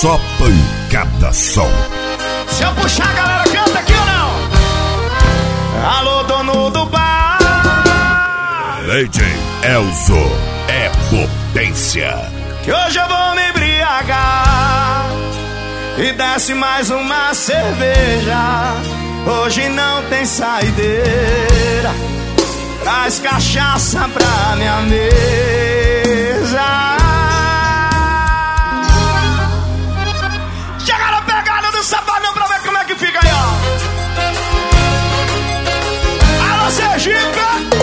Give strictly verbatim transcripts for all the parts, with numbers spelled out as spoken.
Só pancada som. Se eu puxar, a galera canta aqui ou não? Alô, dono do bar. D J Elzo é potência. Que hoje eu vou me embriagar e desce mais uma cerveja. Hoje não tem saideira. Traz cachaça pra minha mesa. Chega na pegada do Safadão pra ver como é que fica aí, ó. Alô, Sergipe!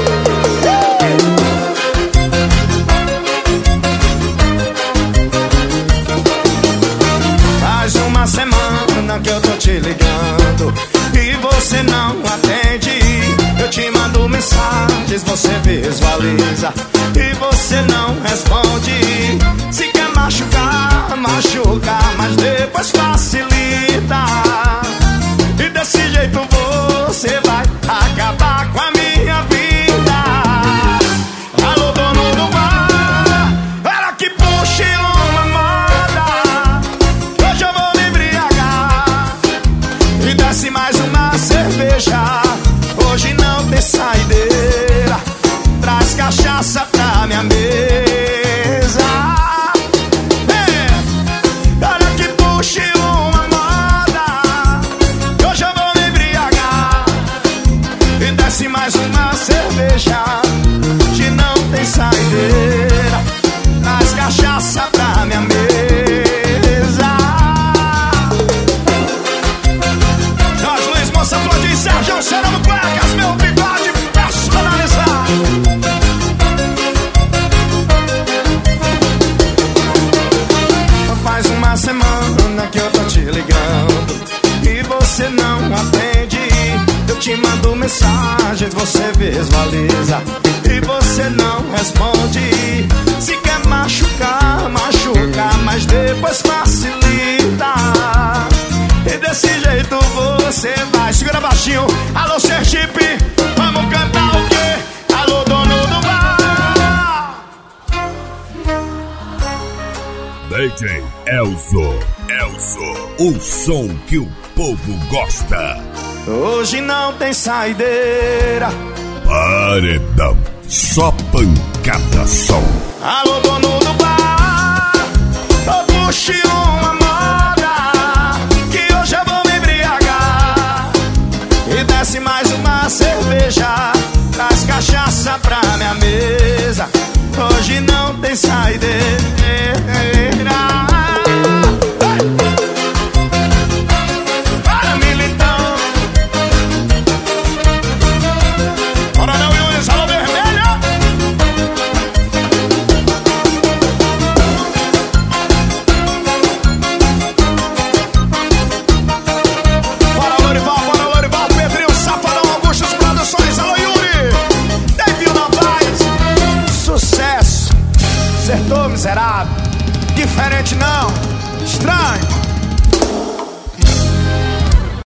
Faz uma semana que eu tô te ligando e você não atende. Eu te mando mensagens, você visualiza e você não responde. Se quer machucar, machuca, mas depois facilita. E desse jeito você vai acabar com a minha vida. Alô, dono do bar, ela que puxe uma moda. Hoje eu vou me embriagar e desce mais uma cerveja. Hoje não tem saideira. Traz cachaça pra minha mesa. É, olha que puxe uma moda. Hoje eu vou me embriagar e desce mais uma cerveja. Hoje não tem saideira. Traz cachaça pra minha mesa. Jorge Luiz, Moça Flor de Sérgio, Serão Cuecas, meu bigode personalizado. Faz uma semana que eu tô te ligando e você não atende. Eu te mando mensagens, você visualiza e você não responde. Se quer machucar, machuca, mas depois facilita. E desse jeito você vai. Segura baixinho. Alô, Sergipe, vamos cantar o quê? Alô, dono do bar. D J Elzo, Elzo, o som que o povo gosta. Hoje não tem saideira. Paredão, só pancada som. Alô, dono do bar, oh, puxe uma moda, que hoje eu vou me embriagar e desce mais uma cerveja. Traz cachaça pra minha mesa. Hoje não tem saideira. Para, militão. Bora, não, Yunis, alô, vermelho. Bora, Lorival, bora, Lorival, Pedrinho, Safadão, Augustus Produções, alô, Yuri. David Novaes, sucesso. Acertou, miserável.